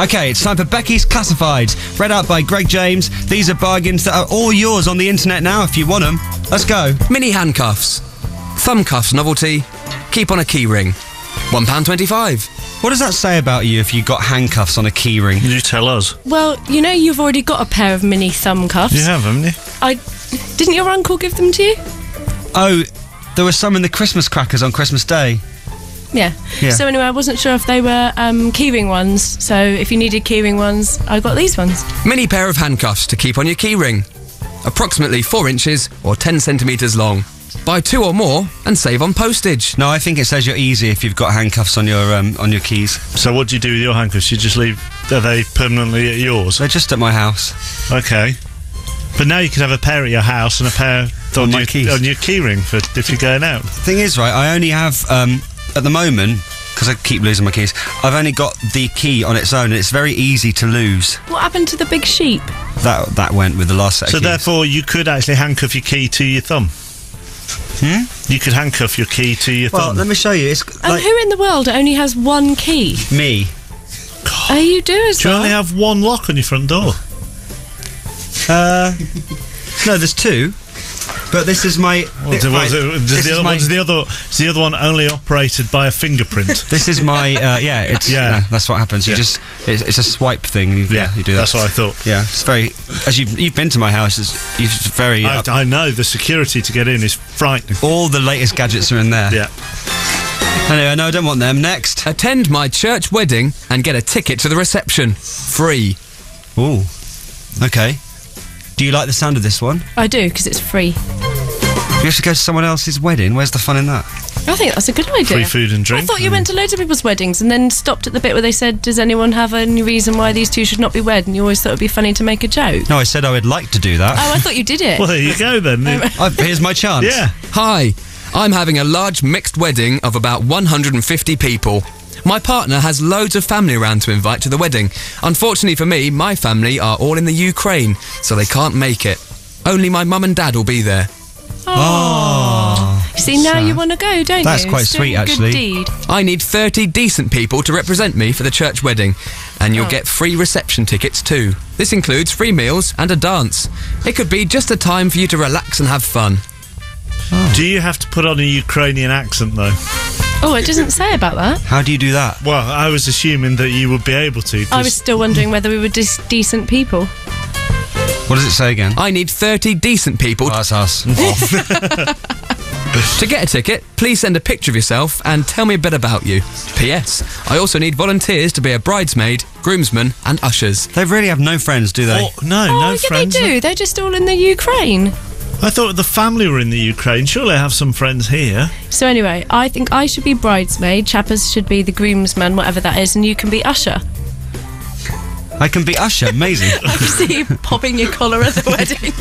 Okay, it's time for Becky's Classifieds, read out by Greg James. These are bargains that are all yours on the internet now if you want them. Let's go. Mini handcuffs. Thumb cuffs novelty. Keep on a key ring. £1.25. What does that say about you if you got handcuffs on a key ring? You tell us. Well, you know you've already got a pair of mini thumb cuffs. You have, haven't you? Didn't your uncle give them to you? Oh, there were some in the Christmas crackers on Christmas Day. Yeah. So anyway, I wasn't sure if they were keyring ones, so if you needed keyring ones, I got these ones. Mini pair of handcuffs to keep on your key ring. Approximately 4 inches or 10 centimetres long. Buy 2 or more and save on postage. No, I think it says you're easy if you've got handcuffs on your keys. So what do you do with your handcuffs? You just leave... Are they permanently at yours? They're just at my house. Okay. But now you could have a pair at your house and a pair on your key ring for if you're going out. The thing is, right, I only have, at the moment, because I keep losing my keys, I've only got the key on its own and it's very easy to lose. What happened to the big sheep? That went with the last set of keys. So therefore you could actually handcuff your key to your thumb? You could handcuff your key to your thumb. Well, let me show you. It's And who in the world only has one key? Me. God. You do as well. Do you only have one lock on your front door? No, there's 2. But this is my... Is the other one only operated by a fingerprint? This is my... that's what happens. You just... It's a swipe thing. You do that. That's what I thought. Yeah, it's very... As you've been to my house, it's very... I know, the security to get in is frightening. All the latest gadgets are in there. Yeah. Anyway, no, I don't want them. Next. Attend my church wedding and get a ticket to the reception. Free. Ooh. Okay. Do you like the sound of this one? I do, because it's free. You have to go to someone else's wedding? Where's the fun in that? I think that's a good idea. Free food and drink. I thought you went to loads of people's weddings and then stopped at the bit where they said, does anyone have any reason why these two should not be wed? And you always thought it would be funny to make a joke. No, I said I would like to do that. Oh, I thought you did it. Well, there you go then. Here's my chance. Yeah. Hi, I'm having a large mixed wedding of about 150 people. My partner has loads of family around to invite to the wedding. Unfortunately for me, my family are all in the Ukraine, so they can't make it. Only my mum and dad will be there. Oh. See, now you want to go, don't you? That's quite sweet, actually. Good deed. I need 30 decent people to represent me for the church wedding, and you'll get free reception tickets too. This includes free meals and a dance. It could be just a time for you to relax and have fun. Oh. Do you have to put on a Ukrainian accent, though? Oh, it doesn't say about that. How do you do that? Well, I was assuming that you would be able to. I was still wondering whether we were decent people. What does it say again? I need 30 decent people. Oh, that's us. To get a ticket, please send a picture of yourself and tell me a bit about you. P.S. I also need volunteers to be a bridesmaid, groomsman and ushers. They really have no friends, do they? No friends. They do. They're just all in the Ukraine. I thought the family were in the Ukraine. Surely I have some friends here. So anyway, I think I should be bridesmaid, Chappers should be the groomsman, whatever that is, and you can be usher. I can be usher. Amazing. I can see you popping your collar at the wedding.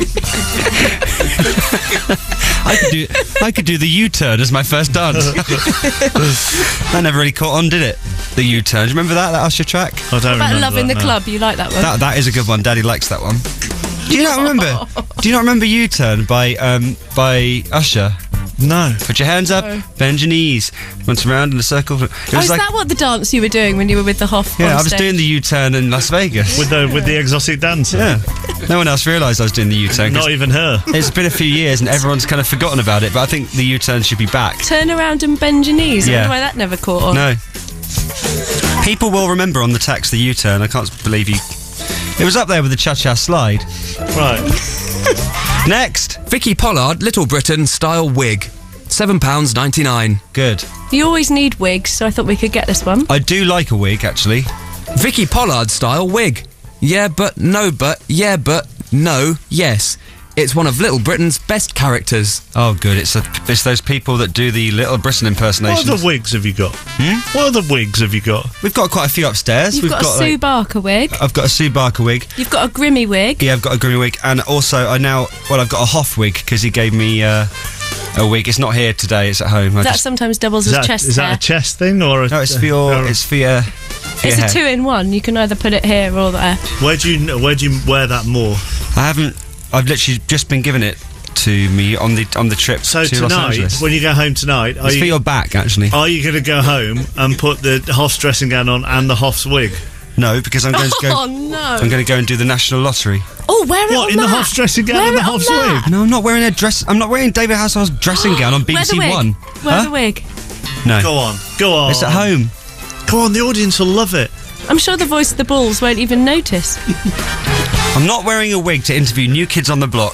I could do the U-turn as my first dance. That never really caught on, did it? The U-turn. Do you remember that usher track? I don't remember. Love in the Club. You like that one? That is a good one. Daddy likes that one. Do you not remember? Do you not remember U-turn by Usher? No. Put your hands up, bend your knees, once around in a circle. It was is like, that what the dance you were doing when you were with the Hoff? yeah, on I was stage? doing the U-turn in Las Vegas. With the exotic dancer? Yeah. No one else realised I was doing the U-turn. Not even her. It's been a few years and everyone's kind of forgotten about it, but I think the U-turn should be back. Turn around and bend your knees. I Yeah. wonder why that never caught on. No. People will remember on the text the U-turn. I can't believe you... It was up there with the cha-cha slide. Right. Next. Vicky Pollard, Little Britain style wig. £7.99. Good. You always need wigs, so I thought we could get this one. I do like a wig, actually. Vicky Pollard style wig. Yeah, but no, but yeah, but no, yes. It's one of Little Britain's best characters. Oh, good. It's those people that do the Little Britain impersonations. What other wigs have you got? What other wigs have you got? We've got quite a few upstairs. You've got a Sue Barker wig. I've got a Sue Barker wig. You've got a Grimmy wig. Yeah, I've got a Grimmy wig. And also, I've got a Hoff wig because he gave me a wig. It's not here today, it's at home. That sometimes doubles as chest hair. Is that a chest thing or a... No, it's for your... It's for your It's a 2-in-1. You can either put it here or there. Where do you wear that more? I've literally just been given it to me on the trip to Los Angeles. So tonight, when you go home tonight... It's for your back, actually. Are you going to go home and put the Hoff's dressing gown on and the Hoff's wig? No, because I'm going to go. Oh no! I'm going to go and do the National Lottery. Oh, wear it What, on in the that. Hobbs dressing gown Wear and the it on Hobbs that. wig? No, I'm not wearing a dress. I'm not wearing David Hasselhoff's dressing gown on Wear the BBC wig. One. Wear the wig. No, Go on, go on. it's at home. Go on, the audience will love it. I'm sure the voice of the Bulls won't even notice. I'm not wearing a wig to interview New Kids on the Block.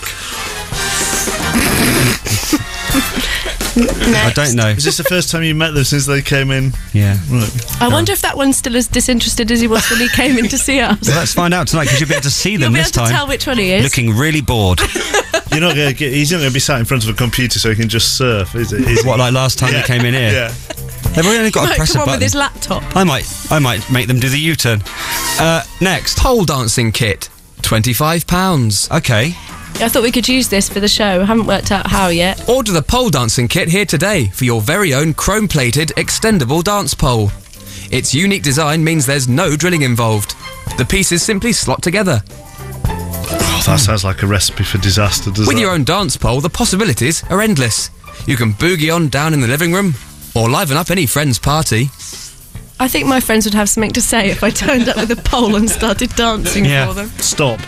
I don't know. Is this the first time you met them since they came in? Yeah. Right. I wonder if that one's still as disinterested as he was when he came in to see us. Well, let's find out tonight because you'll be able to see You'll them be this able to time. tell which one he is. Looking really bored. You're not going to get. He's not going to be sat in front of a computer so he can just surf, is it? Is What, like last time Yeah. they came in here? Yeah. They've only got to Might press come a on button. with his laptop. I might make them do the U-turn. Next. Pole dancing kit, £25. Okay. I thought we could use this for the show. I haven't worked out how yet. Order the pole dancing kit here today for your very own chrome-plated extendable dance pole. Its unique design means there's no drilling involved. The pieces simply slot together. Oh, that sounds like a recipe for disaster, doesn't With it? your own dance pole, the possibilities are endless. You can boogie on down in the living room or liven up any friend's party. I think my friends would have something to say if I turned up with a pole and started dancing Yeah. for them. Stop.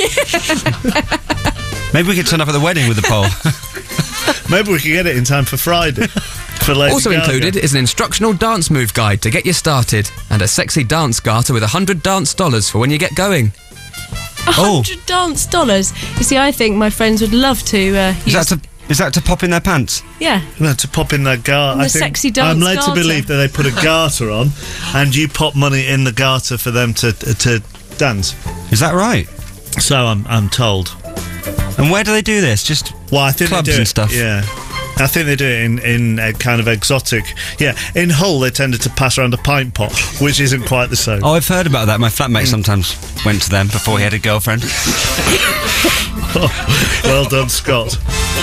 Maybe we could turn up at the wedding with the pole. Maybe we could get it in time for Friday. For Lady Also Gaga. included is an instructional dance move guide to get you started and a sexy dance garter with $100 dance dollars for when you get going. $100 dance dollars. You see, I think my friends would love to use. Is that to pop in their pants? Yeah. No, to pop in that garter. The I think sexy dance I'm led garter. to believe that they put a garter on, and you pop money in the garter for them to dance. Is that right? So I'm told. And where do they do this? Just Well, I think clubs they do and it, stuff. Yeah. I think they do it in a kind of exotic. Yeah, in Hull they tended to pass around a pint pot, which isn't quite the same. Oh, I've heard about that. My flatmate sometimes went to them before he had a girlfriend. Well done, Scott.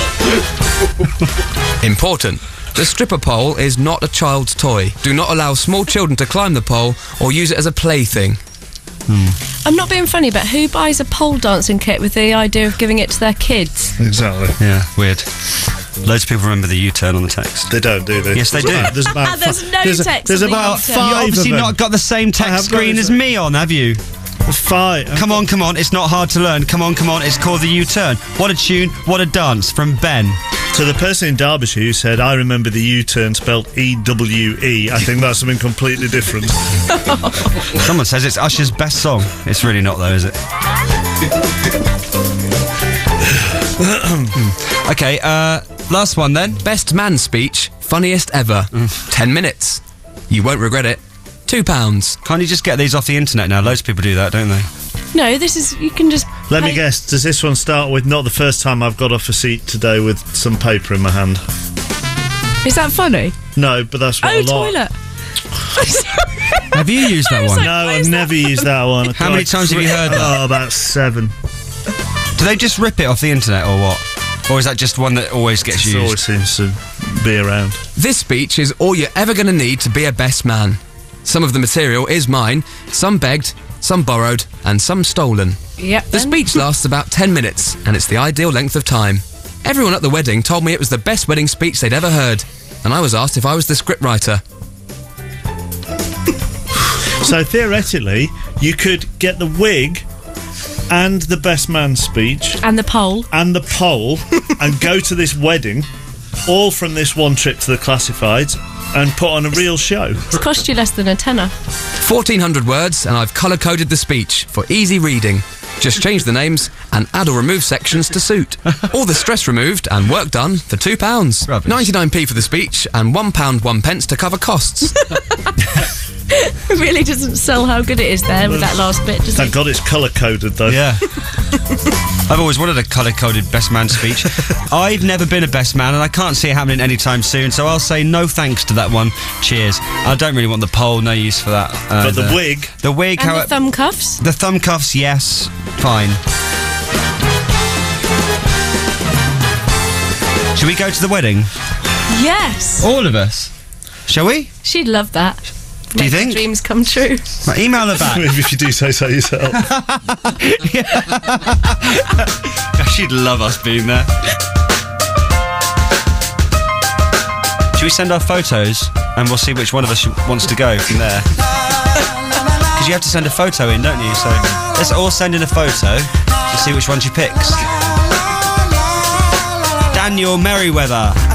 Important. The stripper pole is not a child's toy. Do not allow small children to climb the pole or use it as a plaything. I'm not being funny, but who buys a pole dancing kit with the idea of giving it to their kids? Exactly. Yeah, weird. Loads of people remember the U-turn on the text. They don't, do they? Yes, they do. There's about There's no text There's on the about U-turn. five You've obviously of them. not got the same I text have got screen it. as me on, have you? Five. Come on, it's not hard to learn. Come on, it's called the U-turn. What a tune, what a dance from Ben. To the person in Derbyshire who said, I remember the U-turn spelled E-W-E, I think that's something completely different. Someone says it's Usher's best song. It's really not though, is it? Okay, last one then. Best man speech, funniest ever. 10 minutes. You won't regret it. £2. Can't you just get these off the internet now? Loads of people do that, don't they? No, this is. You can just. Let me guess, does this one start with not the first time I've got off a seat today with some paper in my hand? Is that funny? No, but that's what Oh, a lot. toilet. Have you used that I was one? like, No, why I've is that never used that one. How many times have you heard that? Oh, about 7. Do they just rip it off the internet or what? Or is that just one that always gets It always used? seems to be around. This speech is all you're ever going to need to be a best man. Some of the material is mine, some begged, some borrowed, and some stolen. Yep. The speech lasts about 10 minutes, and it's the ideal length of time. Everyone at the wedding told me it was the best wedding speech they'd ever heard, and I was asked if I was the scriptwriter. So theoretically, you could get the wig and the best man speech And the pole. and the poll and go to this wedding, all from this one trip to the classifieds, and put on a real show. It's cost you less than a tenner. 1,400 words, and I've colour-coded the speech for easy reading. Just change the names and add or remove sections to suit. All the stress removed and work done for £2. Rubbish. 99p for the speech and £1 1 to cover costs. It really doesn't sell how good it is there with that last bit, does Thank it? God it's colour-coded, though. Yeah. I've always wanted a colour-coded best man speech. I've never been a best man and I can't see it happening anytime soon, so I'll say no thanks to that one. Cheers. I don't really want the poll, no use for that. But the wig... The wig, And how the thumb cuffs. the thumb cuffs, yes, fine. Should we go to the wedding? Yes. All of us? Shall we? She'd love that. Do you Make her think? dreams come true. Right, email her back. if you do say so yourself. She'd love us being there. Should we send our photos and we'll see which one of us wants to go from there? Because you have to send a photo in, don't you? So let's all send in a photo and see which one she picks. Daniel Merriweather.